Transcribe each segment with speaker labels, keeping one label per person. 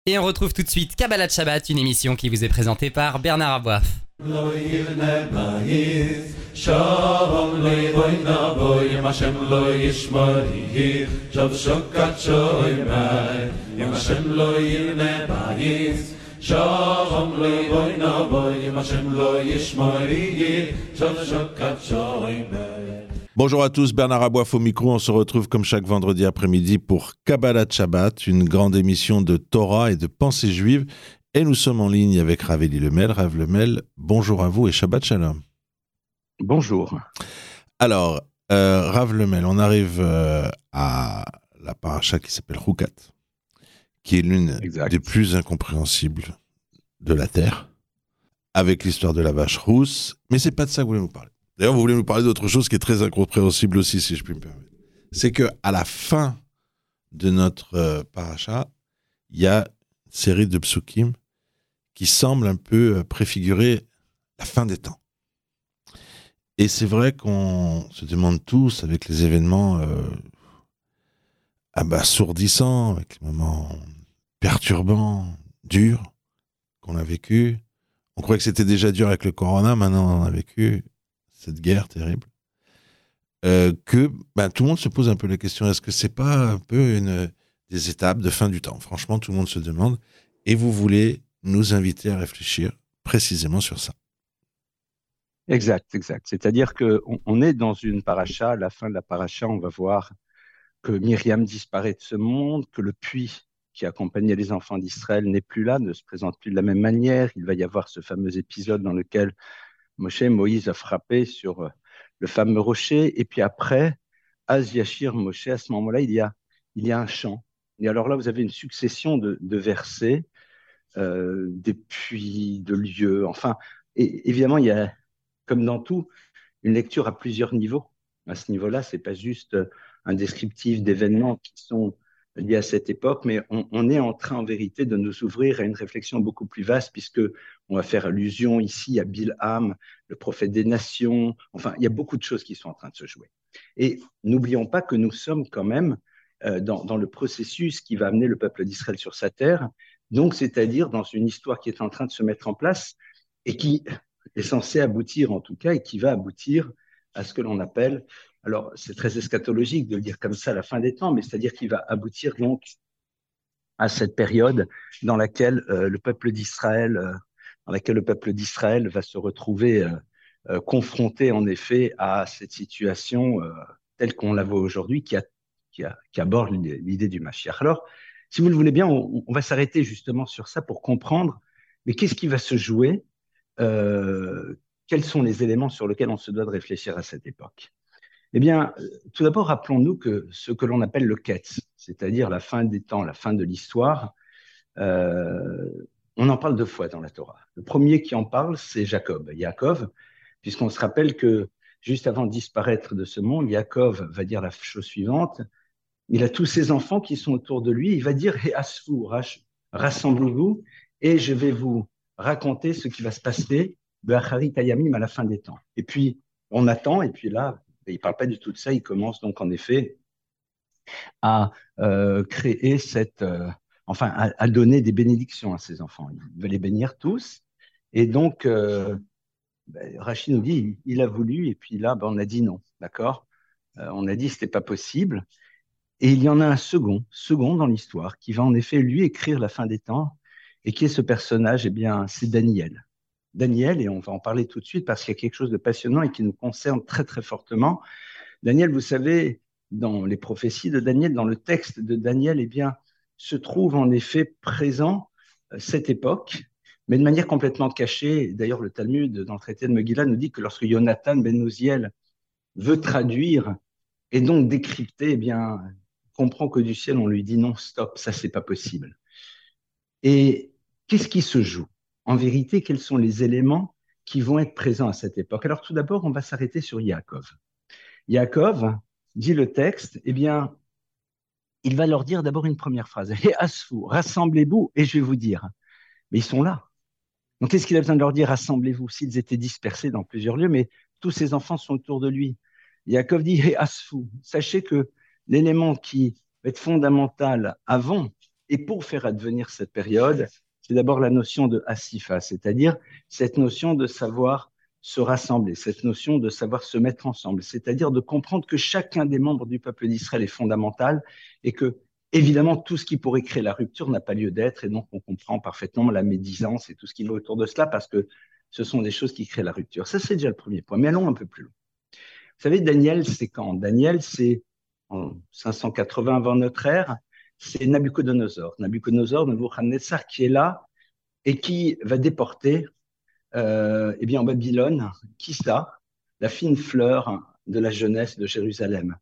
Speaker 1: Et on retrouve tout de suite Kabbalah Shabbat, une émission qui vous est présentée par Bernard Aboif.
Speaker 2: Bonjour à tous, Bernard Aboif au micro. On se retrouve comme chaque vendredi après-midi pour Kabbalah Shabbat, une grande émission de Torah et de pensée juive. Et nous sommes en ligne avec Rav Eli Lemel. Rav Lemel, bonjour à vous et Shabbat Shalom.
Speaker 3: Bonjour.
Speaker 2: Alors, Rav Lemel, on arrive à la paracha qui s'appelle Chukat, qui est l'une des plus incompréhensibles de la Terre, avec l'histoire de la vache rousse. Mais c'est pas de ça que vous voulez nous parler. D'ailleurs, vous voulez nous parler d'autre chose qui est très incompréhensible aussi, si je puis me permettre. C'est qu'à la fin de notre paracha, il y a une série de psukim qui semblent un peu préfigurer la fin des temps. Et c'est vrai qu'on se demande tous, avec les événements assourdissants, avec les moments perturbants, durs qu'on a vécu. On croyait que c'était déjà dur avec le corona, maintenant on a vécu cette guerre terrible, que tout le monde se pose un peu la question, est-ce que c'est pas un peu des étapes de fin du temps? Franchement, tout le monde se demande, et vous voulez nous inviter à réfléchir précisément sur ça.
Speaker 3: Exact. C'est-à-dire qu'on est dans une paracha, à la fin de la paracha, on va voir que Myriam disparaît de ce monde, que le puits qui accompagnait les enfants d'Israël n'est plus là, ne se présente plus de la même manière. Il va y avoir ce fameux épisode dans lequel Moïse a frappé sur le fameux rocher, et puis après, Az Yashir Moshe, à ce moment-là, il y a un chant. Et alors là, vous avez une succession de versets, des puits, de lieux, enfin, et évidemment, il y a, comme dans tout, une lecture à plusieurs niveaux. À ce niveau-là, c'est pas juste un descriptif d'événements qui sont liés à cette époque, mais on est en train, en vérité, de nous ouvrir à une réflexion beaucoup plus vaste, puisque on va faire allusion ici à Bilham, le prophète des nations. Enfin, il y a beaucoup de choses qui sont en train de se jouer. Et n'oublions pas que nous sommes quand même dans le processus qui va amener le peuple d'Israël sur sa terre, donc c'est-à-dire dans une histoire qui est en train de se mettre en place et qui est censé aboutir en tout cas, et qui va aboutir à ce que l'on appelle, alors c'est très eschatologique de le dire comme ça, la fin des temps, mais c'est-à-dire qu'il va aboutir donc à cette période dans laquelle le peuple d'Israël, va se retrouver confronté en effet à cette situation telle qu'on la voit aujourd'hui, qui aborde l'idée du Mashiach. Alors, si vous le voulez bien, on va s'arrêter justement sur ça pour comprendre, mais qu'est-ce qui va se jouer, quels sont les éléments sur lesquels on se doit de réfléchir à cette époque? Eh bien, tout d'abord, rappelons-nous que ce que l'on appelle le Ketz, c'est-à-dire la fin des temps, la fin de l'histoire, euh, on en parle deux fois dans la Torah. Le premier qui en parle, c'est Yaakov, puisqu'on se rappelle que juste avant de disparaître de ce monde, Yaakov va dire la chose suivante, il a tous ses enfants qui sont autour de lui, il va dire, Hé Asfou, rassemblez-vous, et je vais vous raconter ce qui va se passer Be'acharit Hayamim à la fin des temps. Et puis, on attend, et puis là, il ne parle pas du tout de ça, il commence donc en effet à créer à donner des bénédictions à ses enfants. Il veut les bénir tous, et donc, Rachid nous dit, il a voulu, et puis là, on a dit non, d'accord. On a dit que ce n'était pas possible, et il y en a un second dans l'histoire, qui va en effet, lui, écrire la fin des temps, et qui est ce personnage? Eh bien, c'est Daniel. Daniel, et on va en parler tout de suite parce qu'il y a quelque chose de passionnant et qui nous concerne très, très fortement. Daniel, vous savez, dans les prophéties de Daniel, dans le texte de Daniel, eh bien, se trouve en effet présent cette époque, mais de manière complètement cachée. D'ailleurs, le Talmud, dans le traité de Megillah, nous dit que lorsque Jonathan ben Uziel veut traduire et donc décrypter, eh bien, comprend que du ciel, on lui dit non, stop, ça, c'est pas possible. Et qu'est-ce qui se joue? En vérité, quels sont les éléments qui vont être présents à cette époque? Alors, tout d'abord, on va s'arrêter sur Yaakov. Yaakov, dit le texte, eh bien, il va leur dire d'abord une première phrase. Hé Asfou, rassemblez-vous et je vais vous dire. Mais ils sont là. Donc, qu'est-ce qu'il a besoin de leur dire? Rassemblez-vous. S'ils étaient dispersés dans plusieurs lieux, mais tous ses enfants sont autour de lui. Yaakov dit, Hé Asfou, sachez que l'élément qui va être fondamental avant Et pour faire advenir cette période, c'est d'abord la notion de Asifa, c'est-à-dire cette notion de savoir se rassembler, cette notion de savoir se mettre ensemble, c'est-à-dire de comprendre que chacun des membres du peuple d'Israël est fondamental et que, évidemment, tout ce qui pourrait créer la rupture n'a pas lieu d'être. Et donc, on comprend parfaitement la médisance et tout ce qui va autour de cela parce que ce sont des choses qui créent la rupture. Ça, c'est déjà le premier point. Mais allons un peu plus loin. Vous savez, Daniel, c'est quand? Daniel, c'est en 580 avant notre ère, c'est Nabuchodonosor. Nabuchodonosor qui est là et qui va déporter eh bien, en Babylone, qui ça? La fine fleur de la jeunesse de Jérusalem.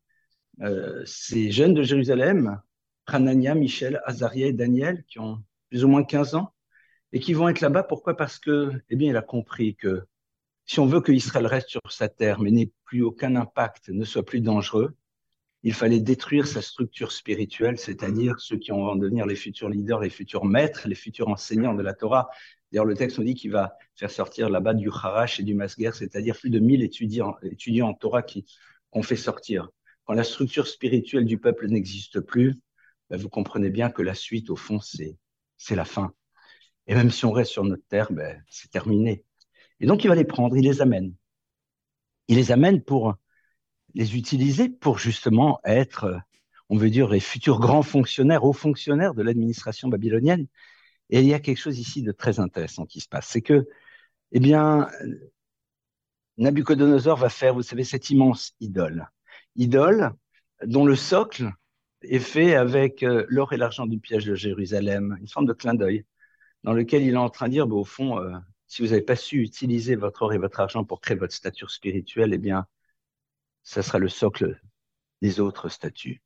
Speaker 3: Ces jeunes de Jérusalem, Hanania, Michel, Azaria et Daniel, qui ont plus ou moins 15 ans, et qui vont être là-bas. Pourquoi? Parce que, eh bien, il a compris que si on veut que Israël reste sur sa terre, mais n'ait plus aucun impact, ne soit plus dangereux, il fallait détruire sa structure spirituelle, c'est-à-dire ceux qui vont devenir les futurs leaders, les futurs maîtres, les futurs enseignants de la Torah. D'ailleurs, le texte nous dit qu'il va faire sortir là-bas du Harash et du Masger, c'est-à-dire plus de 1000 étudiants en Torah qu'on fait sortir. Quand la structure spirituelle du peuple n'existe plus, ben vous comprenez bien que la suite, au fond, c'est la fin. Et même si on reste sur notre terre, ben, c'est terminé. Et donc, il va les prendre, il les amène. Il les amène pour les utiliser pour justement être, on veut dire, les futurs grands fonctionnaires, hauts fonctionnaires de l'administration babylonienne. Et il y a quelque chose ici de très intéressant qui se passe. C'est que, eh bien, Nabuchodonosor va faire, vous savez, cette immense idole dont le socle est fait avec l'or et l'argent du piège de Jérusalem, une forme de clin d'œil, dans lequel il est en train de dire, bah, au fond, si vous n'avez pas su utiliser votre or et votre argent pour créer votre stature spirituelle, eh bien, ça sera le socle des autres statues.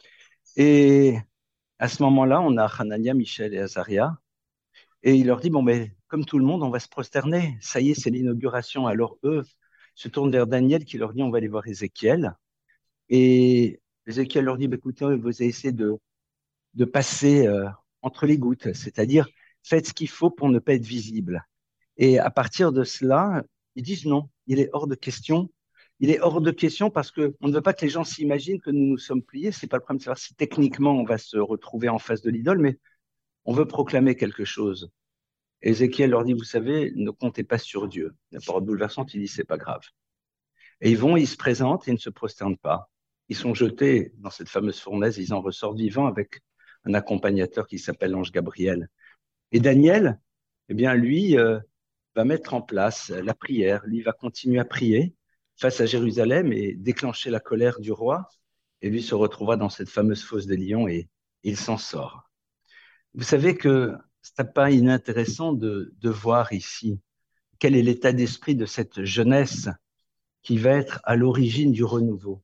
Speaker 3: Et à ce moment-là, on a Hanania, Michel et Azaria, et il leur dit, bon, mais comme tout le monde, on va se prosterner. Ça y est, c'est l'inauguration. Alors eux se tournent vers Daniel qui leur dit, on va aller voir Ézéchiel. Et Ézéchiel leur dit, bah, écoutez, vous allez essayer de passer entre les gouttes, c'est-à-dire faites ce qu'il faut pour ne pas être visible. Et à partir de cela, ils disent non, il est hors de question. Il est hors de question parce qu'on ne veut pas que les gens s'imaginent que nous nous sommes pliés. Ce n'est pas le problème de savoir si techniquement on va se retrouver en face de l'idole, mais on veut proclamer quelque chose. Et Ézéchiel leur dit, vous savez, ne comptez pas sur Dieu. La parole bouleversante, il dit, c'est pas grave. Et ils se présentent et ils ne se prosternent pas. Ils sont jetés dans cette fameuse fournaise, ils en ressortent vivants avec un accompagnateur qui s'appelle l'ange Gabriel. Et Daniel, eh bien, lui, va mettre en place la prière. Lui va continuer à prier face à Jérusalem et déclencher la colère du roi. Et lui se retrouvera dans cette fameuse fosse des lions et il s'en sort. Vous savez que ce n'est pas inintéressant de voir ici quel est l'état d'esprit de cette jeunesse qui va être à l'origine du renouveau.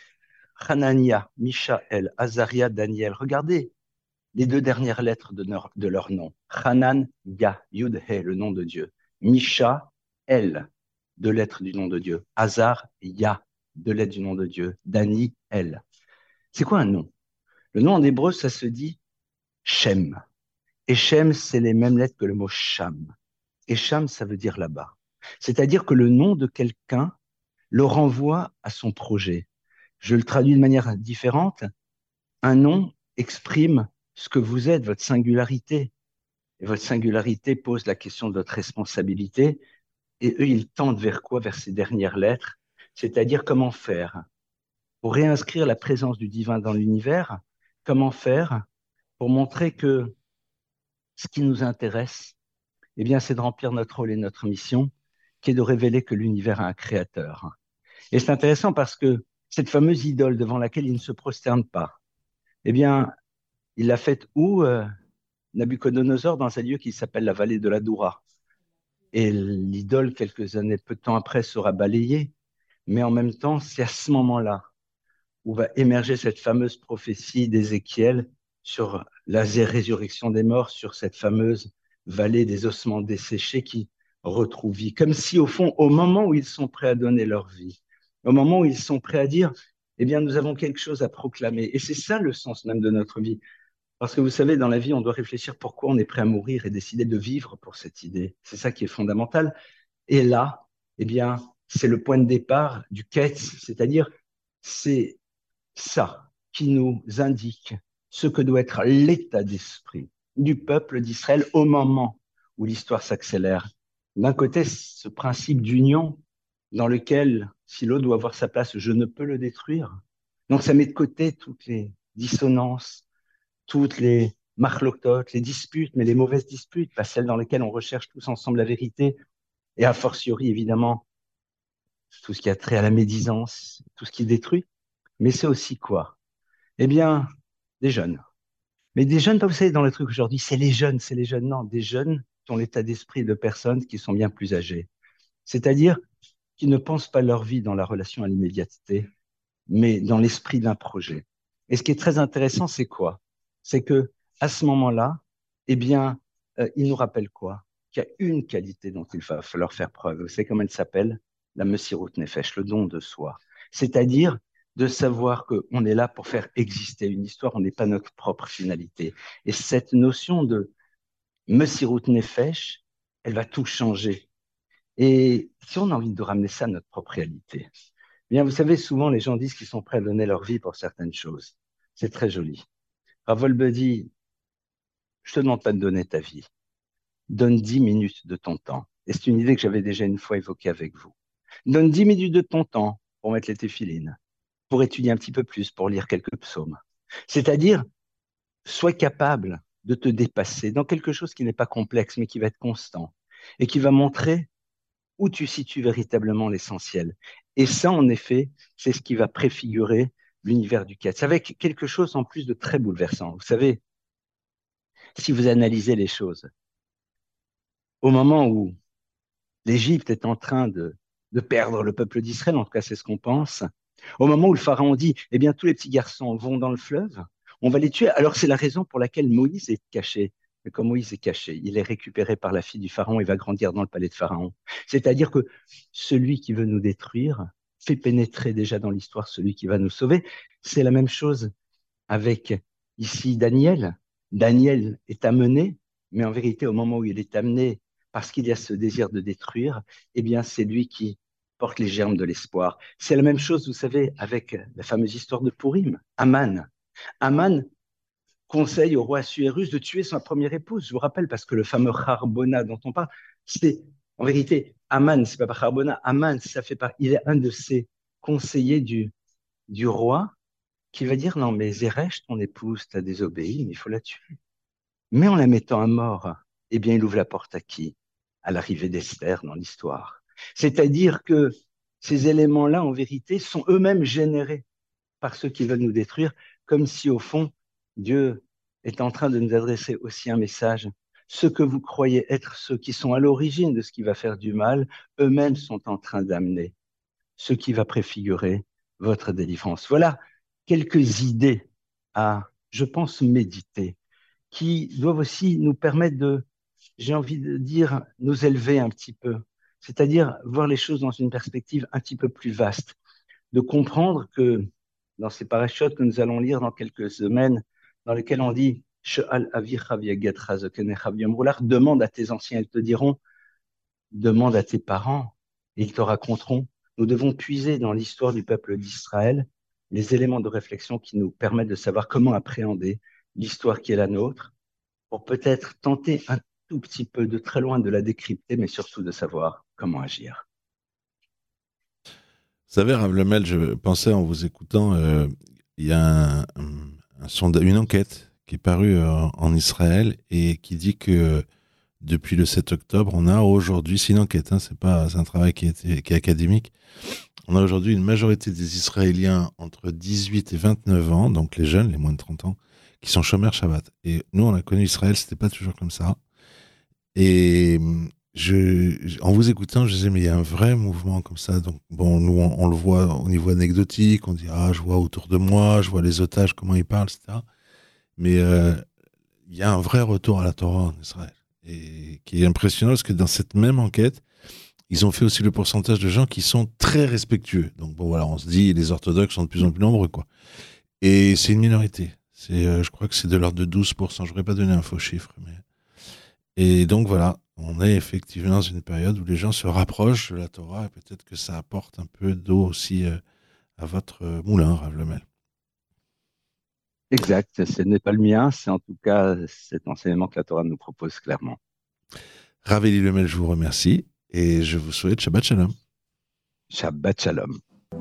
Speaker 3: Hanania, Mishaël, Azaria, Daniel. Regardez les deux dernières lettres de leur nom. Hanan, Ya, Yud, He, le nom de Dieu. Misha, El, deux lettres du nom de Dieu. Azar, Ya, deux lettres du nom de Dieu. Dani, El. C'est quoi un nom? Le nom en hébreu, ça se dit Shem. Et Shem, c'est les mêmes lettres que le mot Sham. Et Sham, ça veut dire là-bas. C'est-à-dire que le nom de quelqu'un le renvoie à son projet. Je le traduis de manière différente. Un nom exprime ce que vous êtes, votre singularité. Et votre singularité pose la question de votre responsabilité. Et eux, ils tendent vers quoi? Vers ces dernières lettres. C'est-à-dire comment faire pour réinscrire la présence du divin dans l'univers. Comment faire pour montrer que ce qui nous intéresse, eh bien, c'est de remplir notre rôle et notre mission, qui est de révéler que l'univers a un créateur. Et c'est intéressant parce que cette fameuse idole devant laquelle il ne se prosterne pas, eh bien, il l'a faite où Nabuchodonosor, dans un lieu qui s'appelle la vallée de la Doura. Et l'idole, quelques années, peu de temps après, sera balayée. Mais en même temps, c'est à ce moment-là où va émerger cette fameuse prophétie d'Ézéchiel sur la résurrection des morts, sur cette fameuse vallée des ossements desséchés qui retrouve vie. Comme si, au fond, au moment où ils sont prêts à donner leur vie, au moment où ils sont prêts à dire, eh bien, nous avons quelque chose à proclamer. Et c'est ça le sens même de notre vie. Parce que vous savez, dans la vie, on doit réfléchir pourquoi on est prêt à mourir et décider de vivre pour cette idée. C'est ça qui est fondamental. Et là, eh bien, c'est le point de départ du Ketz, c'est-à-dire c'est ça qui nous indique ce que doit être l'état d'esprit du peuple d'Israël au moment où l'histoire s'accélère. D'un côté, ce principe d'union dans lequel, si l'autre doit avoir sa place, je ne peux le détruire. Donc ça met de côté toutes les dissonances, toutes les marloquotes, les disputes, mais les mauvaises disputes, pas celles dans lesquelles on recherche tous ensemble la vérité, et a fortiori, évidemment, tout ce qui a trait à la médisance, tout ce qui détruit. Mais c'est aussi quoi? Eh bien, des jeunes. Mais des jeunes, pas vous savez, dans le truc aujourd'hui, c'est les jeunes, non, des jeunes qui ont l'état d'esprit de personnes qui sont bien plus âgées. C'est-à-dire qui ne pensent pas leur vie dans la relation à l'immédiateté, mais dans l'esprit d'un projet. Et ce qui est très intéressant, c'est quoi? C'est que à ce moment-là, eh bien, il nous rappelle quoi? Qu'il y a une qualité dont il va falloir faire preuve. Vous savez comment elle s'appelle? La Messirut Nefesh, le don de soi. C'est-à-dire de savoir qu'on est là pour faire exister une histoire, on n'est pas notre propre finalité. Et cette notion de Messirut Nefesh, elle va tout changer. Et si on a envie de ramener ça à notre propre réalité, bien, vous savez, souvent les gens disent qu'ils sont prêts à donner leur vie pour certaines choses. C'est très joli. Rav Wolbe dit, je te demande pas de donner ta vie. Donne 10 minutes de ton temps. Et c'est une idée que j'avais déjà une fois évoquée avec vous. Donne 10 minutes de ton temps pour mettre les téphilines, pour étudier un petit peu plus, pour lire quelques psaumes. C'est-à-dire, sois capable de te dépasser dans quelque chose qui n'est pas complexe, mais qui va être constant et qui va montrer où tu situes véritablement l'essentiel. Et ça, en effet, c'est ce qui va préfigurer l'univers du Ketz, avec quelque chose en plus de très bouleversant. Vous savez, si vous analysez les choses, au moment où l'Égypte est en train de perdre le peuple d'Israël, en tout cas c'est ce qu'on pense, au moment où le pharaon dit, eh bien tous les petits garçons vont dans le fleuve, on va les tuer. Alors c'est la raison pour laquelle Moïse est caché. Mais comme Moïse est caché, il est récupéré par la fille du pharaon et va grandir dans le palais de pharaon. C'est-à-dire que celui qui veut nous détruire fait pénétrer déjà dans l'histoire celui qui va nous sauver. C'est la même chose avec ici Daniel. Daniel est amené, mais en vérité, au moment où il est amené, parce qu'il y a ce désir de détruire, eh bien, c'est lui qui porte les germes de l'espoir. C'est la même chose, vous savez, avec la fameuse histoire de Pourim, Aman. Aman conseille au roi Assuérus de tuer sa première épouse. Je vous rappelle, parce que le fameux Harbona dont on parle, c'est en vérité, Aman, c'est pas par Harbona, Aman, ça fait pas, il est un de ces conseillers du roi qui va dire non, mais Zeresh, ton épouse, t'a désobéi, mais il faut la tuer. Mais en la mettant à mort, eh bien, il ouvre la porte à qui? À l'arrivée d'Esther dans l'histoire. C'est-à-dire que ces éléments-là, en vérité, sont eux-mêmes générés par ceux qui veulent nous détruire, comme si, au fond, Dieu est en train de nous adresser aussi un message. Ceux que vous croyez être ceux qui sont à l'origine de ce qui va faire du mal, eux-mêmes sont en train d'amener ce qui va préfigurer votre délivrance. Voilà quelques idées à, je pense, méditer, qui doivent aussi nous permettre de, j'ai envie de dire, nous élever un petit peu, c'est-à-dire voir les choses dans une perspective un petit peu plus vaste, de comprendre que dans ces parachutes que nous allons lire dans quelques semaines, dans lesquels on dit demande à tes anciens, ils te diront, demande à tes parents, et ils te raconteront. Nous devons puiser dans l'histoire du peuple d'Israël les éléments de réflexion qui nous permettent de savoir comment appréhender l'histoire qui est la nôtre, pour peut-être tenter un tout petit peu de très loin de la décrypter, mais surtout de savoir comment agir.
Speaker 2: Vous savez, Rav Lemel, je pensais en vous écoutant, il y a une enquête qui est parue en Israël et qui dit que depuis le 7 octobre, on a aujourd'hui, c'est une enquête, hein, c'est un travail qui est académique, on a aujourd'hui une majorité des Israéliens entre 18 et 29 ans, donc les jeunes, les moins de 30 ans, qui sont chômeurs Shabbat. Et nous, on a connu Israël, c'était pas toujours comme ça. Et en vous écoutant, je disais, mais il y a un vrai mouvement comme ça. Donc, bon, nous, on le voit au niveau anecdotique, on dit, ah, je vois autour de moi, je vois les otages, comment ils parlent, etc. Mais il y a un vrai retour à la Torah en Israël. Et qui est impressionnant parce que dans cette même enquête, ils ont fait aussi le pourcentage de gens qui sont très respectueux. Donc bon, voilà, on se dit, les orthodoxes sont de plus en plus nombreux, quoi. Et c'est une minorité. Je crois que c'est de l'ordre de 12%. Je ne voudrais pas donner un faux chiffre. Et donc voilà, on est effectivement dans une période où les gens se rapprochent de la Torah et peut-être que ça apporte un peu d'eau aussi à votre moulin, Rav Lemel.
Speaker 3: Exact, ce n'est pas le mien, c'est en tout cas cet enseignement que la Torah nous propose clairement.
Speaker 2: Rav Eli Lemel, je vous remercie et je vous souhaite Shabbat Shalom.
Speaker 3: Shabbat Shalom.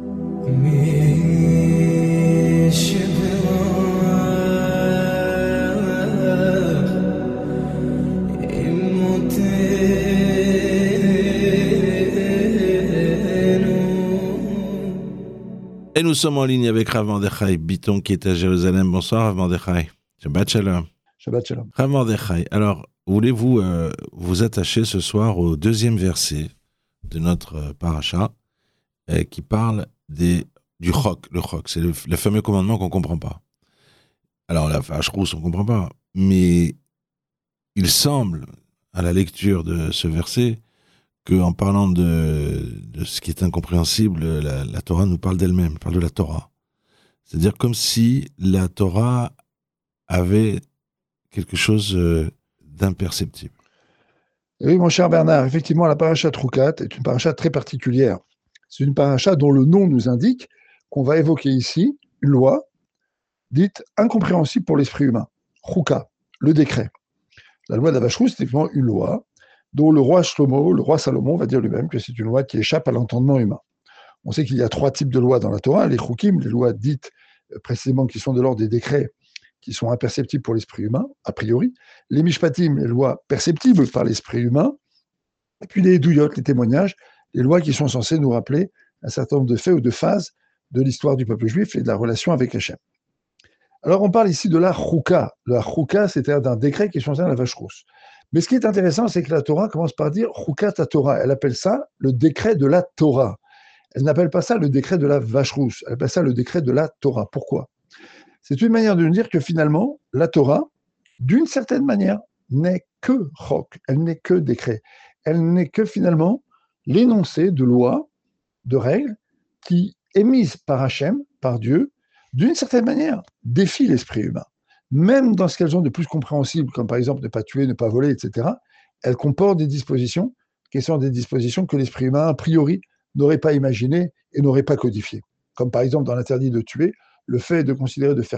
Speaker 2: Et nous sommes en ligne avec Rav Mordechai Bitton qui est à Jérusalem. Bonsoir Rav Mordechai. Shabbat Shalom.
Speaker 4: Shabbat Shalom.
Speaker 2: Rav Mordechai, alors voulez-vous vous attacher ce soir au deuxième verset de notre paracha qui parle du chok. Le chok, c'est le fameux commandement qu'on ne comprend pas. Alors la vache rousse, on ne comprend pas. Mais il semble, à la lecture de ce verset, qu'en parlant de ce qui est incompréhensible, la Torah nous parle d'elle-même, parle de la Torah. C'est-à-dire comme si la Torah avait quelque chose d'imperceptible.
Speaker 4: Oui, mon cher Bernard, effectivement, la paracha Troukat est une paracha très particulière. C'est une paracha dont le nom nous indique qu'on va évoquer ici une loi dite incompréhensible pour l'esprit humain. Chouka, le décret. La loi de la vache rousse, c'est effectivement une loi dont le roi Salomon va dire lui-même que c'est une loi qui échappe à l'entendement humain. On sait qu'il y a 3 types de lois dans la Torah, les choukim, les lois dites précisément qui sont de l'ordre des décrets qui sont imperceptibles pour l'esprit humain, a priori, les mishpatim, les lois perceptibles par l'esprit humain, et puis les douyot, les témoignages, les lois qui sont censées nous rappeler un certain nombre de faits ou de phases de l'histoire du peuple juif et de la relation avec Hachem. Alors on parle ici de la chouka. La chouka, c'est-à-dire d'un décret qui concerne la vache rousse. Mais ce qui est intéressant, c'est que la Torah commence par dire Choukat Torah. Elle appelle ça le décret de la Torah. Elle n'appelle pas ça le décret de la vache rousse. Elle appelle ça le décret de la Torah. Pourquoi ? C'est une manière de nous dire que finalement, la Torah, d'une certaine manière, n'est que chok. Elle n'est que décret. Elle n'est que finalement l'énoncé de lois, de règles qui, émises par Hachem, par Dieu, d'une certaine manière, défient l'esprit humain. Même dans ce qu'elles ont de plus compréhensible, comme par exemple ne pas tuer, ne pas voler, etc., elles comportent des dispositions qui sont des dispositions que l'esprit humain, a priori, n'aurait pas imaginées et n'aurait pas codifiées. Comme par exemple dans l'interdit de tuer, le fait de considérer de faire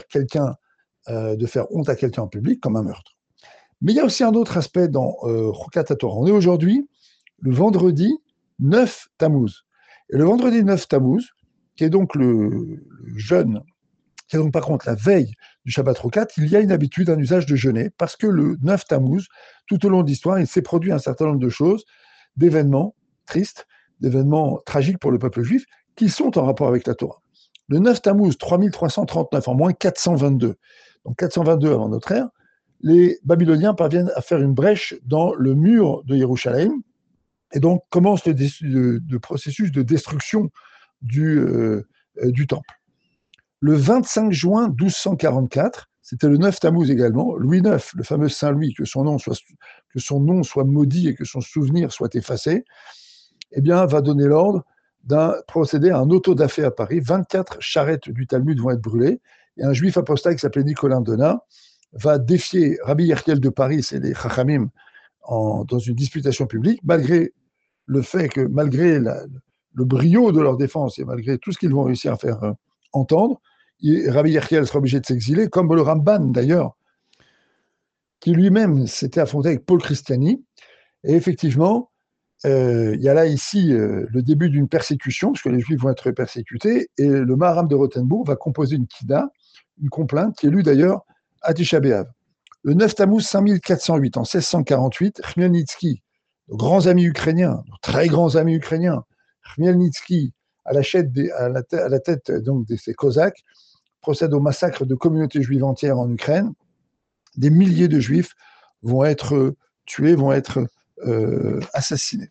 Speaker 4: honte à quelqu'un en public comme un meurtre. Mais il y a aussi un autre aspect dans Choukat Torah. On est aujourd'hui le vendredi 9 Tammuz. Et le vendredi 9 Tammuz, qui est donc le jeûne, qui est donc par contre la veille du Shabbat Choukat, il y a une habitude, un usage de jeûner, parce que le 9 Tammuz, tout au long de l'histoire, il s'est produit un certain nombre de choses, d'événements tristes, d'événements tragiques pour le peuple juif, qui sont en rapport avec la Torah. Le 9 Tammuz, 3339, en moins 422, donc 422 avant notre ère, les Babyloniens parviennent à faire une brèche dans le mur de Jérusalem, et donc commence le processus de destruction du temple. Le 25 juin 1244, c'était le 9 Tammuz également, Louis IX, le fameux Saint Louis, que son nom soit maudit et que son souvenir soit effacé, eh bien, va donner l'ordre d'un procéder à un auto-da-fé à Paris. 24 charrettes du Talmud vont être brûlées, et un juif apostat qui s'appelait Nicolas Donat va défier Rabbi Yerkel de Paris et les Chachamim dans une disputation publique, malgré le fait que, malgré le brio de leur défense et malgré tout ce qu'ils vont réussir à faire entendre, Rabbi Yerkel sera obligé de s'exiler, comme le Ramban d'ailleurs, qui lui-même s'était affronté avec Paul Christiani. Et effectivement, il y a là ici le début d'une persécution, parce que les Juifs vont être persécutés, et le Maharam de Rothenburg va composer une kida, une complainte, qui est lue d'ailleurs à Tisha B'Av. Le 9 Tammuz 5408, en 1648, Khmelnytsky, nos grands amis ukrainiens, nos très grands amis ukrainiens, Khmelnytsky, à la tête donc de ces Cosaques, procède au massacre de communautés juives entières en Ukraine. Des milliers de Juifs vont être tués, vont être assassinés.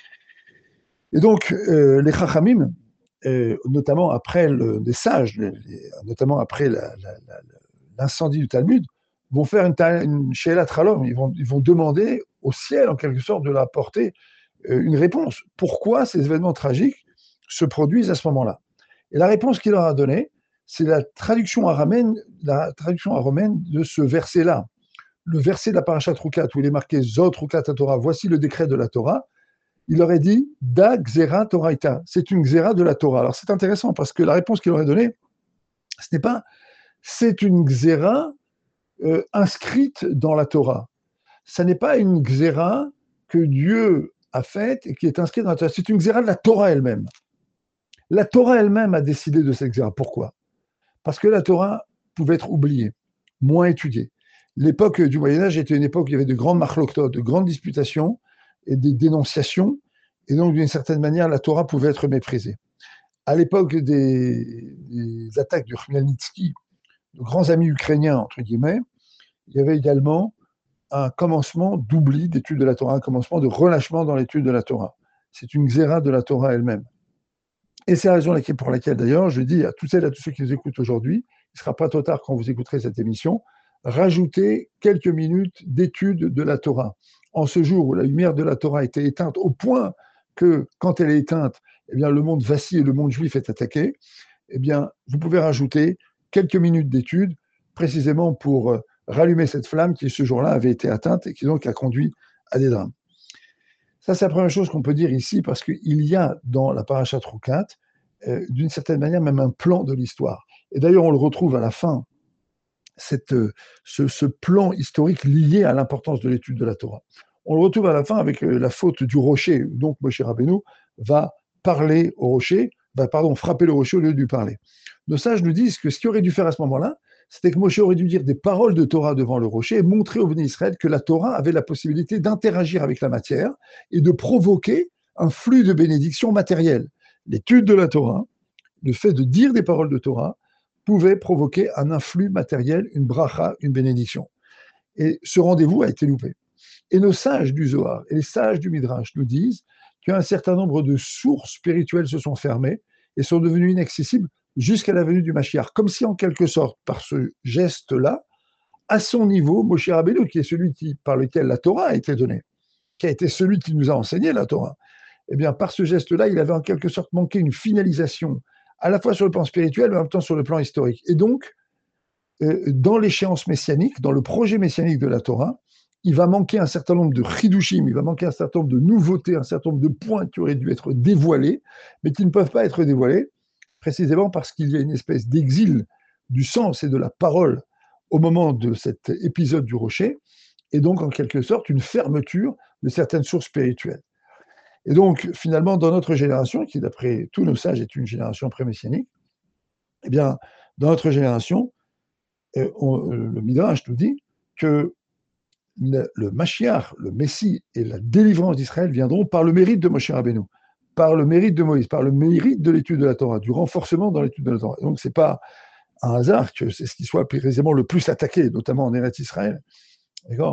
Speaker 4: Et donc, les Chachamim, notamment après des sages, notamment après l'incendie du Talmud, vont faire une She'elat Halom. Ils vont demander au ciel, en quelque sorte, de leur apporter une réponse. Pourquoi ces événements tragiques se produisent à ce moment-là? Et la réponse qu'il leur a donnée, c'est la traduction araméenne de ce verset-là. Le verset de la Parashat Troukat, où il est marqué Zot Troukat Torah, voici le décret de la Torah. Il aurait dit Da Gzera Toraita, c'est une Gzera de la Torah. Alors c'est intéressant parce que la réponse qu'il aurait donnée, ce n'est pas c'est une xéra inscrite dans la Torah. Ça n'est pas une xéra que Dieu a faite et qui est inscrite dans la Torah. C'est une xéra de la Torah elle-même. La Torah elle-même a décidé de cette xéra. Pourquoi ? Parce que la Torah pouvait être oubliée, moins étudiée. L'époque du Moyen-Âge était une époque où il y avait de grandes machloktot, de grandes disputations et des dénonciations, et donc d'une certaine manière, la Torah pouvait être méprisée. À l'époque des attaques de Khmelnytsky, de grands amis ukrainiens, entre guillemets, il y avait également un commencement d'oubli d'étude de la Torah, un commencement de relâchement dans l'étude de la Torah. C'est une xéra de la Torah elle-même. Et c'est la raison pour laquelle, d'ailleurs, je dis à toutes celles et à tous ceux qui nous écoutent aujourd'hui, il ne sera pas trop tard quand vous écouterez cette émission, rajoutez quelques minutes d'étude de la Torah. En ce jour où la lumière de la Torah était éteinte au point que, quand elle est éteinte, eh bien, le monde vacille et le monde juif est attaqué, eh bien, vous pouvez rajouter quelques minutes d'étude, précisément pour rallumer cette flamme qui, ce jour-là, avait été atteinte et qui donc a conduit à des drames. Ça, c'est la première chose qu'on peut dire ici, parce qu'il y a dans la Parashat Roukat, d'une certaine manière, même un plan de l'histoire. Et d'ailleurs, on le retrouve à la fin, ce plan historique lié à l'importance de l'étude de la Torah. On le retrouve à la fin avec la faute du rocher. Donc, Moshe Rabbeinu va parler au rocher, frapper le rocher au lieu de lui parler. Nos sages nous disent que ce qu'il aurait dû faire à ce moment-là, c'était que Moshe aurait dû dire des paroles de Torah devant le rocher et montrer au Béni Israël que la Torah avait la possibilité d'interagir avec la matière et de provoquer un flux de bénédictions matérielles. L'étude de la Torah, le fait de dire des paroles de Torah, pouvait provoquer un influx matériel, une bracha, une bénédiction. Et ce rendez-vous a été loupé. Et nos sages du Zohar et les sages du Midrash nous disent qu'un certain nombre de sources spirituelles se sont fermées et sont devenues inaccessibles jusqu'à la venue du Mashiach. Comme si, en quelque sorte, par ce geste-là, à son niveau, Moshe Rabbeinu, qui est celui par lequel la Torah a été donnée, qui a été celui qui nous a enseigné la Torah, eh bien, par ce geste-là, il avait en quelque sorte manqué une finalisation, à la fois sur le plan spirituel, mais en même temps sur le plan historique. Et donc, dans l'échéance messianique, dans le projet messianique de la Torah, il va manquer un certain nombre de chidushim, il va manquer un certain nombre de nouveautés, un certain nombre de points qui auraient dû être dévoilés, mais qui ne peuvent pas être dévoilés, précisément parce qu'il y a une espèce d'exil du sens et de la parole au moment de cet épisode du rocher, et donc en quelque sorte une fermeture de certaines sources spirituelles. Et donc finalement, dans notre génération, qui d'après tous nos sages est une génération pré-messianique, eh bien, dans notre génération, le Midrash nous dit que le Mashiach, le Messie et la délivrance d'Israël viendront par le mérite de Moshe Rabbeinu, par le mérite de Moïse, par le mérite de l'étude de la Torah, du renforcement dans l'étude de la Torah. Et donc, ce n'est pas un hasard que c'est ce qui soit précisément le plus attaqué, notamment en Eretz Israël. D'accord ?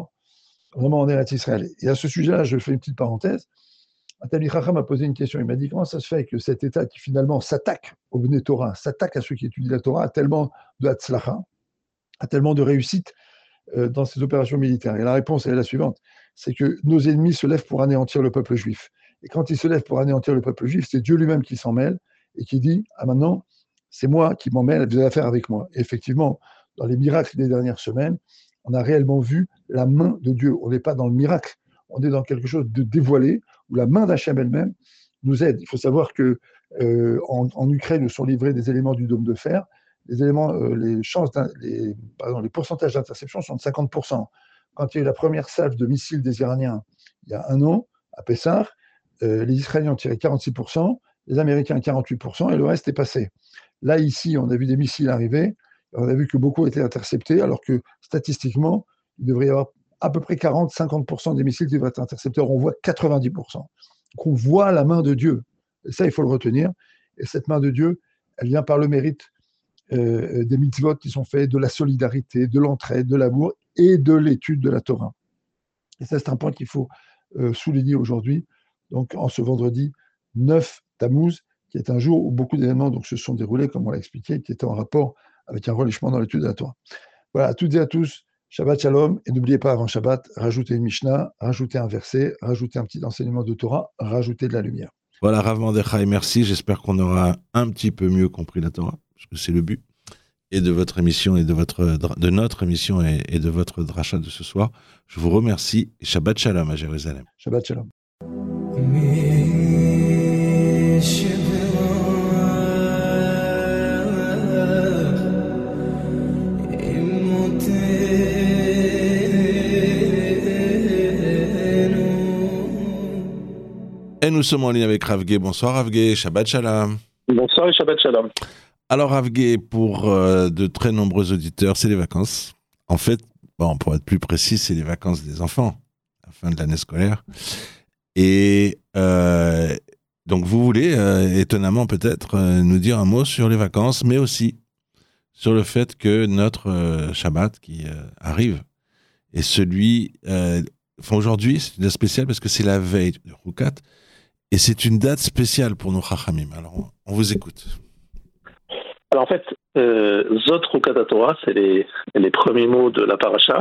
Speaker 4: Vraiment en Eretz Israël. Et à ce sujet-là, je fais une petite parenthèse. Un Talmid Chacham m'a posé une question. Il m'a dit comment ça se fait que cet État qui finalement s'attaque au Bnei Torah, s'attaque à ceux qui étudient la Torah, a tellement de hatzlacha, a tellement de réussite dans ses opérations militaires. Et la réponse est la suivante, c'est que nos ennemis se lèvent pour anéantir le peuple juif. Et quand ils se lèvent pour anéantir le peuple juif, c'est Dieu lui-même qui s'en mêle et qui dit « Ah maintenant, c'est moi qui m'en mêle, vous avez affaire avec moi ». Et effectivement, dans les miracles des dernières semaines, on a réellement vu la main de Dieu. On n'est pas dans le miracle, on est dans quelque chose de dévoilé, où la main d'Hachem elle-même nous aide. Il faut savoir que en Ukraine, nous sont livrés des éléments du dôme de fer. Les éléments, les pourcentages d'interception sont de 50%. Quand il y a eu la première salve de missiles des Iraniens, il y a un an, à Pessah, les Israéliens ont tiré 46%, les Américains 48%, et le reste est passé. Là, ici, on a vu des missiles arriver, on a vu que beaucoup étaient interceptés, alors que statistiquement, il devrait y avoir à peu près 40-50% des missiles qui devraient être interceptés. On voit 90%. Donc on voit la main de Dieu. Et ça, il faut le retenir. Et cette main de Dieu, elle vient par le mérite des mitzvot qui sont faits, de la solidarité, de l'entraide, de l'amour et de l'étude de la Torah. Et ça, c'est un point qu'il faut souligner aujourd'hui, donc en ce vendredi 9 Tammuz, qui est un jour où beaucoup d'événements donc, se sont déroulés, comme on l'a expliqué, qui étaient en rapport avec un relâchement dans l'étude de la Torah. Voilà, à toutes et à tous, Shabbat Shalom, et n'oubliez pas avant Shabbat, rajoutez une Mishnah, rajoutez un verset, rajoutez un petit enseignement de Torah, rajoutez de la lumière.
Speaker 2: Voilà, Rav Mordechai, merci. J'espère qu'on aura un petit peu mieux compris la Torah, parce que c'est le but, et de votre émission, et de notre émission, et de votre dracha de ce soir. Je vous remercie. Shabbat Shalom à Jérusalem.
Speaker 4: Shabbat Shalom.
Speaker 2: Et nous sommes en ligne avec Rav Gué. Bonsoir Rav Gué, Shabbat Shalom.
Speaker 5: Bonsoir et Shabbat Shalom.
Speaker 2: Alors Rav Gué, pour de très nombreux auditeurs, c'est les vacances. En fait, pour être plus précis, c'est les vacances des enfants, à la fin de l'année scolaire. Et donc vous voulez, étonnamment peut-être, nous dire un mot sur les vacances, mais aussi sur le fait que notre Shabbat qui arrive est celui... aujourd'hui, c'est une date spéciale parce que c'est la veille de Roukat. Et c'est une date spéciale pour nos Chachamim. Alors, on vous écoute.
Speaker 5: Alors, en fait, Zot Roukat Torah, c'est les premiers mots de la paracha.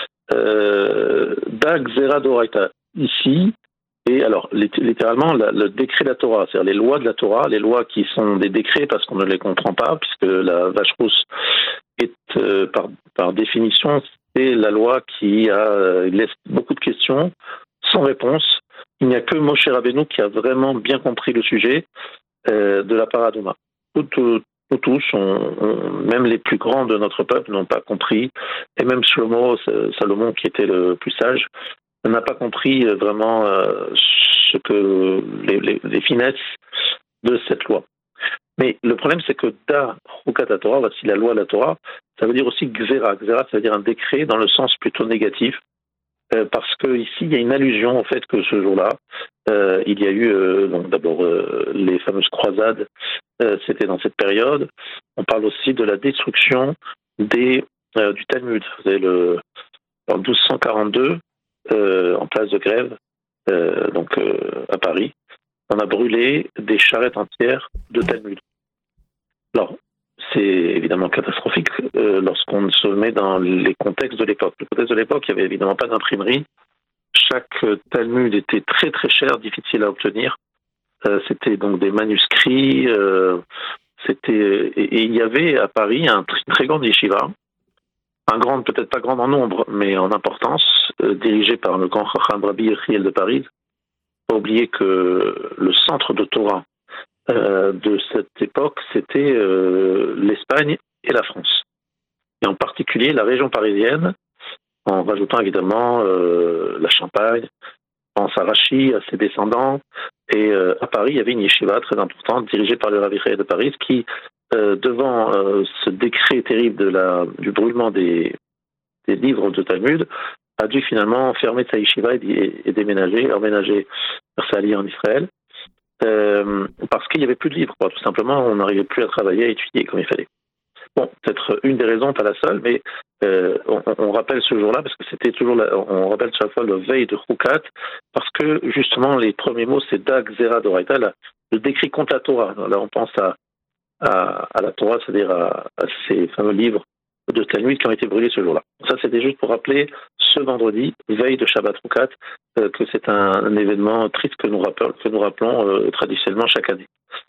Speaker 5: Dag Zera Doraita, ici. Et alors, littéralement, le décret de la Torah, c'est-à-dire les lois de la Torah, les lois qui sont des décrets parce qu'on ne les comprend pas, puisque la vache rousse est, par définition, c'est la loi qui laisse beaucoup de questions sans réponse. Il n'y a que Moshe Rabbeinu qui a vraiment bien compris le sujet de la Paraduma. Nous tous, même les plus grands de notre peuple n'ont pas compris, et même Salomon, qui était le plus sage, n'a pas compris vraiment ce que les finesses de cette loi. Mais le problème, c'est que Da Roukat Torah, voici la loi de la Torah, ça veut dire aussi Gzera. Gzera, ça veut dire un décret dans le sens plutôt négatif. Parce que ici il y a une allusion au fait que ce jour-là, il y a eu donc d'abord les fameuses croisades, c'était dans cette période. On parle aussi de la destruction du Talmud. Vous avez en 1242, en place de Grève, à Paris, on a brûlé des charrettes entières de Talmud. Alors, c'est évidemment catastrophique lorsqu'on se met dans les contextes de l'époque. Le contexte de l'époque, il n'y avait évidemment pas d'imprimerie. Chaque Talmud était très très cher, difficile à obtenir. C'était donc des manuscrits. Et il y avait à Paris une très grande yeshiva, peut-être pas grande en nombre, mais en importance, dirigée par le grand Chacham Rabbi Yechiel de Paris. Il ne faut pas oublier que le centre de Torah de cette époque, c'était l'Espagne et la France. Et en particulier la région parisienne, en rajoutant évidemment la Champagne, en Sarachi, à ses descendants. Et à Paris, il y avait une yeshiva très importante, dirigée par le Rabbi Yechiel de Paris, qui, devant ce décret terrible du brûlement des livres de Talmud, a dû finalement fermer sa yeshiva et emménager vers Sali en Israël. Parce qu'il n'y avait plus de livres, tout simplement, on n'arrivait plus à travailler, à étudier comme il fallait. Bon, peut-être une des raisons, pas la seule, mais on rappelle ce jour-là, parce que c'était toujours, on rappelle chaque fois le veille de Roukat, parce que justement, les premiers mots, c'est Dag Zera Doraita, le décret contre la Torah. Là, on pense à la Torah, c'est-à-dire à ces fameux livres de Talmud qui ont été brûlés ce jour-là. Ça, c'était juste pour rappeler ce vendredi, veille de Shabbat Roukat, que c'est un événement triste que nous rappelons traditionnellement chaque année.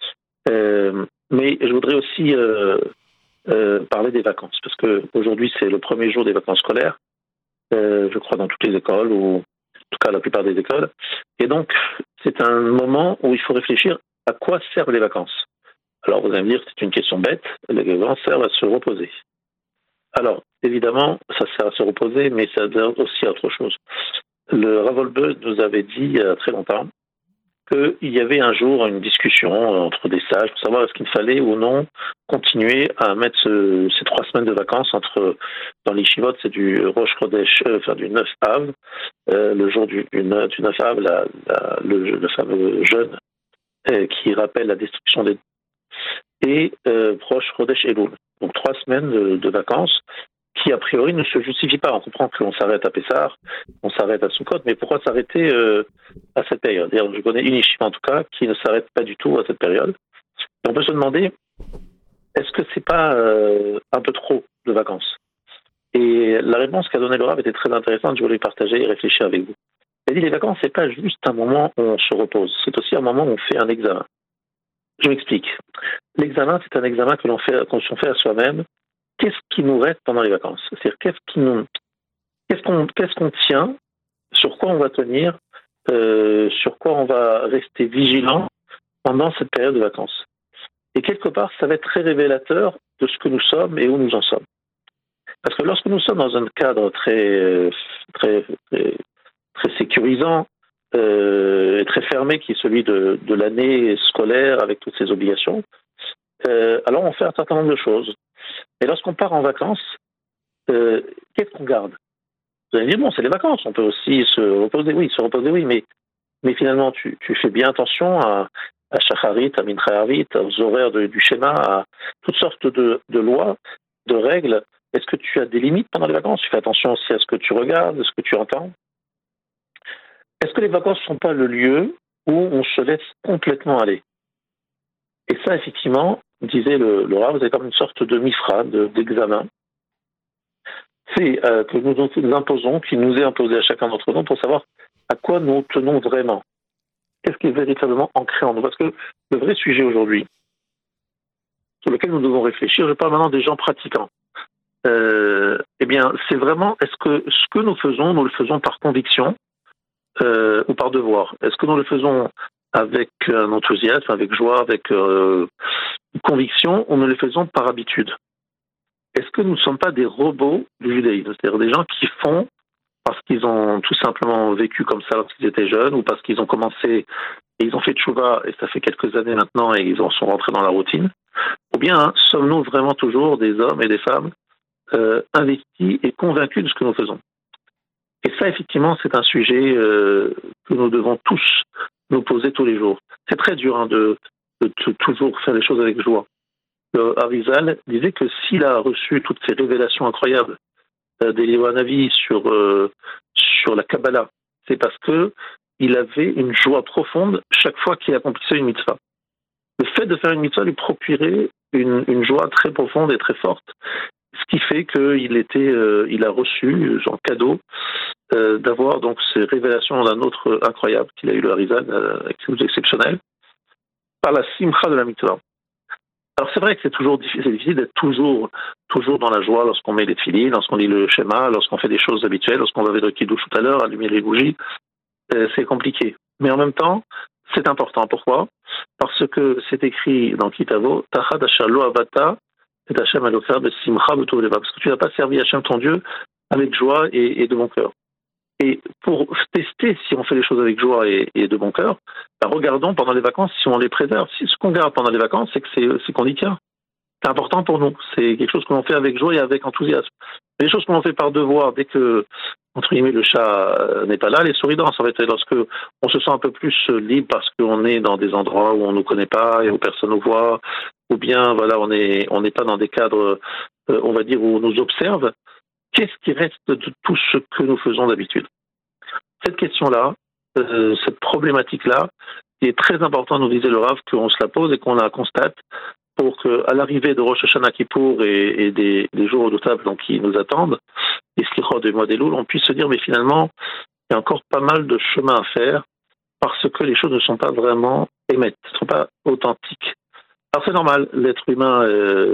Speaker 5: Mais je voudrais aussi parler des vacances, parce qu'aujourd'hui, c'est le premier jour des vacances scolaires, je crois dans toutes les écoles, ou en tout cas la plupart des écoles. Et donc, c'est un moment où il faut réfléchir à quoi servent les vacances. Alors, vous allez me dire, c'est une question bête, les vacances servent à se reposer. Alors, évidemment, ça sert à se reposer, mais ça sert aussi à autre chose. Le Rav Wolbe nous avait dit il y a très longtemps qu'il y avait un jour une discussion entre des sages pour savoir est-ce qu'il fallait ou non continuer à mettre ces 3 semaines de vacances dans les Shivot, c'est du Rosh Chodesh, du 9 Av, le jour du 9 Av, le fameux jeûne qui rappelle la destruction des... et Rosh Chodesh Elul. Donc 3 semaines de vacances qui, a priori, ne se justifient pas. On comprend qu'on s'arrête à Pessah, on s'arrête à Sukkot, mais pourquoi s'arrêter à cette période? Je connais une yeshiva, en tout cas, qui ne s'arrête pas du tout à cette période. Et on peut se demander, est-ce que c'est pas un peu trop de vacances? Et la réponse qu'a donnée le Rav était très intéressante, je voulais partager et réfléchir avec vous. Il a dit, les vacances, c'est pas juste un moment où on se repose, c'est aussi un moment où on fait un examen. Je m'explique. L'examen, c'est un examen qu'on fait à soi-même. Qu'est-ce qui nous reste pendant les vacances? C'est-à-dire, qu'est-ce qu'on tient, sur quoi on va tenir, sur quoi on va rester vigilant pendant cette période de vacances. Et quelque part, ça va être très révélateur de ce que nous sommes et où nous en sommes. Parce que lorsque nous sommes dans un cadre très, très, très, très sécurisant, et très fermé, qui est celui de l'année scolaire avec toutes ses obligations, alors on fait un certain nombre de choses. Et lorsqu'on part en vacances, qu'est-ce qu'on garde? Vous allez dire, bon, c'est les vacances, on peut aussi se reposer, oui, mais finalement, tu fais bien attention à Shacharit, à Mincharit, aux horaires du schéma, à toutes sortes de lois, de règles. Est-ce que tu as des limites pendant les vacances? Tu fais attention aussi à ce que tu regardes, à ce que tu entends? Est-ce que les vacances ne sont pas le lieu où on se laisse complètement aller? Et ça, effectivement, disait le Rav, c'est comme une sorte de mifra, d'examen. C'est que nous imposons, qui nous est imposé à chacun d'entre nous pour savoir à quoi nous tenons vraiment. Qu'est-ce qui est véritablement ancré en nous? Parce que le vrai sujet aujourd'hui, sur lequel nous devons réfléchir, je parle maintenant des gens pratiquants. Eh bien, c'est vraiment, est-ce que ce que nous le faisons par conviction ou par devoir? Est-ce que nous le faisons avec un enthousiasme, avec joie, avec conviction, ou nous le faisons par habitude? Est-ce que nous ne sommes pas des robots du judaïsme? C'est-à-dire des gens qui font parce qu'ils ont tout simplement vécu comme ça lorsqu'ils étaient jeunes, ou parce qu'ils ont commencé et ils ont fait tchouva, et ça fait quelques années maintenant, et ils en sont rentrés dans la routine? Ou bien sommes-nous vraiment toujours des hommes et des femmes investis et convaincus de ce que nous faisons? Et ça, effectivement, c'est un sujet que nous devons tous nous poser tous les jours. C'est très dur de toujours faire les choses avec joie. Le Arizal disait que s'il a reçu toutes ces révélations incroyables d'Eliyahu Hanavi sur la Kabbalah, c'est parce que il avait une joie profonde chaque fois qu'il accomplissait une mitzvah. Le fait de faire une mitzvah lui procurait une joie très profonde et très forte, ce qui fait qu'il a reçu en cadeau d'avoir donc ces révélations d'un autre incroyable qu'il a eu, le Arizal, exceptionnel, par la simcha de la mitzvah. Alors c'est vrai que c'est difficile d'être toujours dans la joie lorsqu'on met les tefilines, lorsqu'on lit le schéma, lorsqu'on fait des choses habituelles, lorsqu'on va avec le kiddush tout à l'heure, allumer les bougies, c'est compliqué. Mais en même temps, c'est important. Pourquoi? Parce que c'est écrit dans Kitavo, Tachad Asher Lo Avata et Hashem Eloka Besimcha B'Tov Leva, parce que tu n'as pas servi Hashem ton Dieu avec joie et de bon cœur. Et pour tester si on fait les choses avec joie et de bon cœur, regardons pendant les vacances si on les préserve. Si ce qu'on garde pendant les vacances, c'est qu'on y tient. C'est important pour nous. C'est quelque chose que l'on fait avec joie et avec enthousiasme. Les choses que l'on fait par devoir, dès que, entre guillemets, le chat n'est pas là, les souris dansent. En fait, lorsque on se sent un peu plus libre parce qu'on est dans des endroits où on ne nous connaît pas et où personne ne nous voit, ou bien, voilà, on n'est pas dans des cadres, on va dire, où on nous observe. Qu'est-ce qui reste de tout ce que nous faisons d'habitude? Cette question-là, cette problématique-là, il est très important, nous disait le Rav, qu'on se la pose et qu'on la constate pour qu'à l'arrivée de Rosh Hashanah Kippour et des jours redoutables donc, qui nous attendent, les Slichot du mois d'Elul, on puisse se dire, mais finalement, il y a encore pas mal de chemin à faire parce que les choses ne sont pas vraiment émettes, ne sont pas authentiques. Alors c'est normal, l'être humain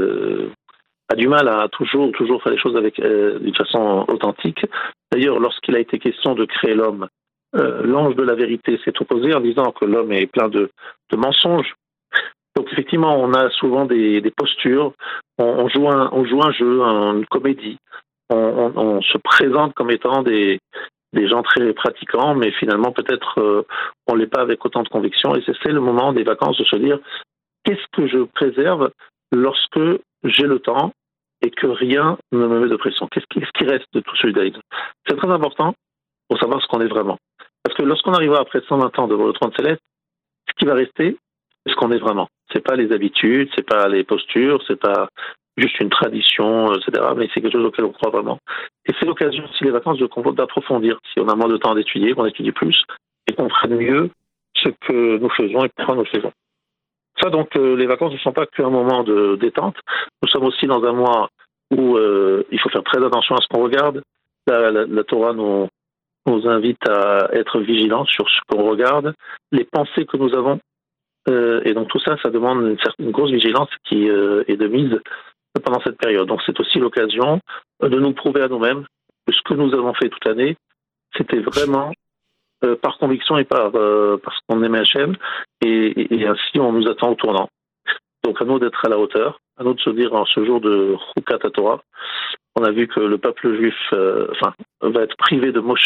Speaker 5: a du mal à toujours faire les choses d'une façon authentique. D'ailleurs, lorsqu'il a été question de créer l'homme, l'ange de la vérité s'est opposé en disant que l'homme est plein de mensonges. Donc effectivement, on a souvent des postures, on joue un jeu, une comédie, on se présente comme étant des gens très pratiquants, mais finalement peut-être on ne l'est pas avec autant de conviction, et c'est le moment des vacances de se dire qu'est-ce que je préserve lorsque j'ai le temps et que rien ne me met de pression. Qu'est-ce qui reste de tout ce judaïsme? C'est très important pour savoir ce qu'on est vraiment. Parce que lorsqu'on arrivera après 120 ans devant le trône céleste, ce qui va rester, c'est ce qu'on est vraiment. C'est pas les habitudes, c'est pas les postures, c'est pas juste une tradition, etc. Mais c'est quelque chose auquel on croit vraiment. Et c'est l'occasion, si les vacances, d'approfondir. Si on a moins de temps d'étudier, qu'on étudie plus, et qu'on prenne mieux ce que nous faisons et pourquoi nous le faisons. Ça, donc, les vacances ne sont pas qu'un moment de détente. Nous sommes aussi dans un mois où il faut faire très attention à ce qu'on regarde. La Torah nous invite à être vigilants sur ce qu'on regarde, les pensées que nous avons. Et donc, tout ça, ça demande une grosse vigilance qui est de mise pendant cette période. Donc, c'est aussi l'occasion de nous prouver à nous-mêmes que ce que nous avons fait toute l'année, c'était vraiment par conviction et parce qu'on aimait Hachem, et ainsi on nous attend au tournant. Donc à nous d'être à la hauteur, à nous de se dire en ce jour de Chukat Torah, on a vu que le peuple juif va être privé de Moshe,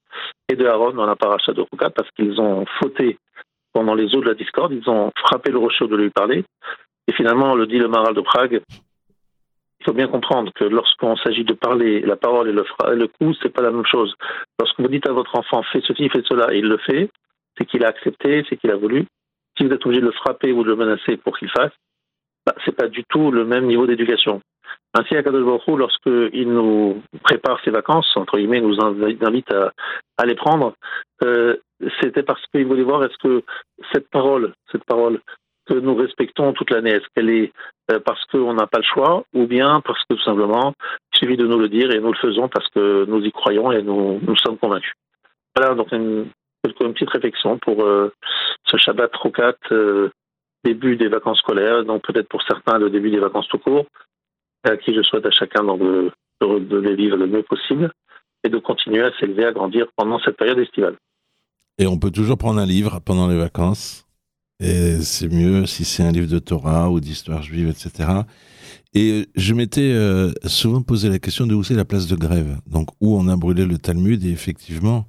Speaker 5: et de Aaron dans la paracha de Roukat, parce qu'ils ont fauté pendant les eaux de la discorde, ils ont frappé le rocher de lui parler, et finalement, le dit le Maharal de Prague, il faut bien comprendre que lorsqu'on s'agit de parler, la parole et le coup, c'est pas la même chose. Lorsque vous dites à votre enfant, fais ceci, fais cela, et il le fait, c'est qu'il a accepté, c'est qu'il a voulu. Si vous êtes obligé de le frapper ou de le menacer pour qu'il fasse, c'est pas du tout le même niveau d'éducation. Ainsi, Akadosh Baruch Hu, lorsqu'il nous prépare ses vacances, entre guillemets, nous invite à les prendre, c'était parce qu'il voulait voir est-ce que cette parole que nous respectons toute l'année, est-ce qu'elle est parce qu'on n'a pas le choix, ou bien parce que tout simplement, il suffit de nous le dire et nous le faisons parce que nous y croyons et nous sommes convaincus. Voilà, donc une petite réflexion pour ce Shabbat Roukat, début des vacances scolaires, donc peut-être pour certains le début des vacances tout court, à qui je souhaite à chacun donc, de les vivre le mieux possible et de continuer à s'élever, à grandir pendant cette période estivale.
Speaker 2: Et on peut toujours prendre un livre pendant les vacances, et c'est mieux si c'est un livre de Torah ou d'histoire juive, etc. Et je m'étais souvent posé la question de où c'est la place de grève, donc où on a brûlé le Talmud, et effectivement,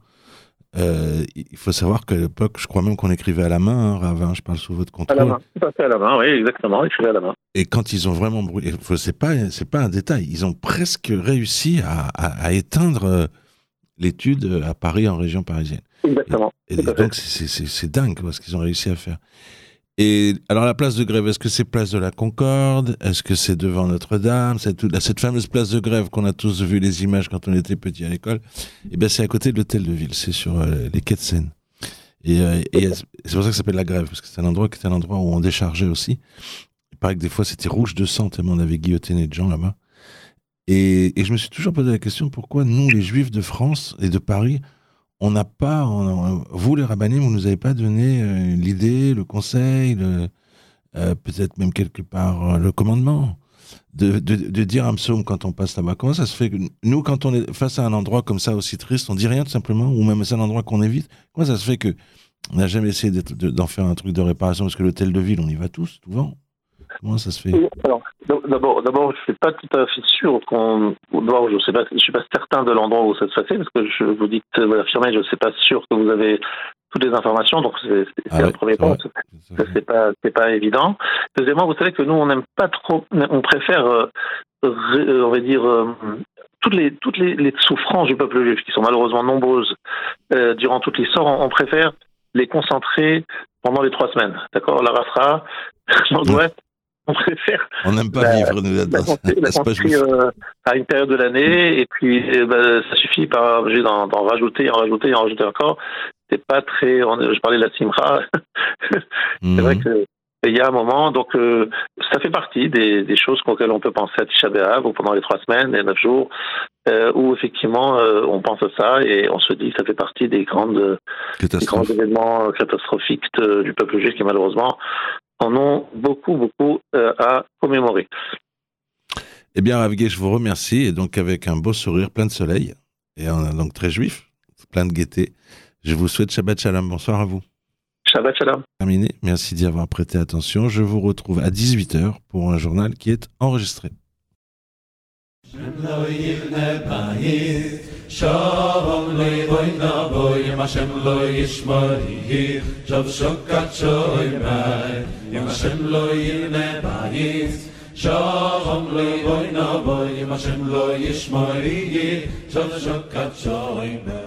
Speaker 2: il faut savoir qu'à l'époque, je crois même qu'on écrivait à la main, Ravin, je parle sous votre contrôle.
Speaker 5: À la main, tout à fait à la main, oui, exactement, écrivait à la main.
Speaker 2: Et quand ils ont vraiment brûlé, c'est pas un détail, ils ont presque réussi à éteindre l'étude à Paris, en région parisienne.
Speaker 5: Exactement.
Speaker 2: Et donc c'est dingue ce qu'ils ont réussi à faire. Et alors la place de grève, est-ce que c'est place de la Concorde? Est-ce que c'est devant Notre-Dame? Cette fameuse place de grève qu'on a tous vu les images quand on était petit à l'école, eh bien c'est à côté de l'hôtel de ville, c'est sur les quais de Seine. Et c'est pour ça que ça s'appelle la grève, parce que c'est un endroit qui était un endroit où on déchargeait aussi. Il paraît que des fois c'était rouge de sang tellement on avait guillotiné de gens là-bas. Et je me suis toujours posé la question, pourquoi nous, les Juifs de France et de Paris, on n'a pas, vous les rabbinim, vous ne nous avez pas donné l'idée, le conseil, peut-être même quelque part le commandement de dire un psaume quand on passe là-bas. Comment ça se fait que nous, quand on est face à un endroit comme ça aussi triste, on dit rien tout simplement, ou même c'est un endroit qu'on évite? Comment ça se fait que on n'a jamais essayé d'en faire un truc de réparation? Parce que l'hôtel de ville, on y va tous, souvent. Comment ça se fait?
Speaker 5: Alors, d'abord, je ne suis pas tout à fait sûr qu'on doit, je suis pas certain de l'endroit où ça se passait, parce que je vous dis, vous affirmez, je ne suis pas sûr que vous avez toutes les informations, donc c'est le premier point. C'est pas évident. Deuxièmement, vous savez que nous, on n'aime pas trop, on préfère, on va dire, toutes les souffrances du peuple juif, qui sont malheureusement nombreuses durant toute l'histoire, on préfère les concentrer pendant les 3 semaines. D'accord? La Rafra, l'Ouest, on préfère.
Speaker 2: On n'aime pas vivre
Speaker 5: la construire à une période de l'année, et puis ça suffit d'en rajouter encore. C'est pas très. Je parlais de la Simcha. C'est vrai que il y a un moment, donc ça fait partie des choses auxquelles on peut penser à Tisha B'Av ou pendant les 3 semaines, les 9 jours, où effectivement on pense à ça et on se dit que ça fait partie des grands événements catastrophiques du peuple juif qui malheureusement en ont beaucoup à commémorer.
Speaker 2: Eh bien, Rav Gué, je vous remercie, et donc avec un beau sourire, plein de soleil, et on est donc très juif, plein de gaieté. Je vous souhaite Shabbat Shalom. Bonsoir à vous.
Speaker 5: Shabbat Shalom.
Speaker 2: Terminé. Merci d'y avoir prêté attention. Je vous retrouve à 18h pour un journal qui est enregistré.
Speaker 6: Shalom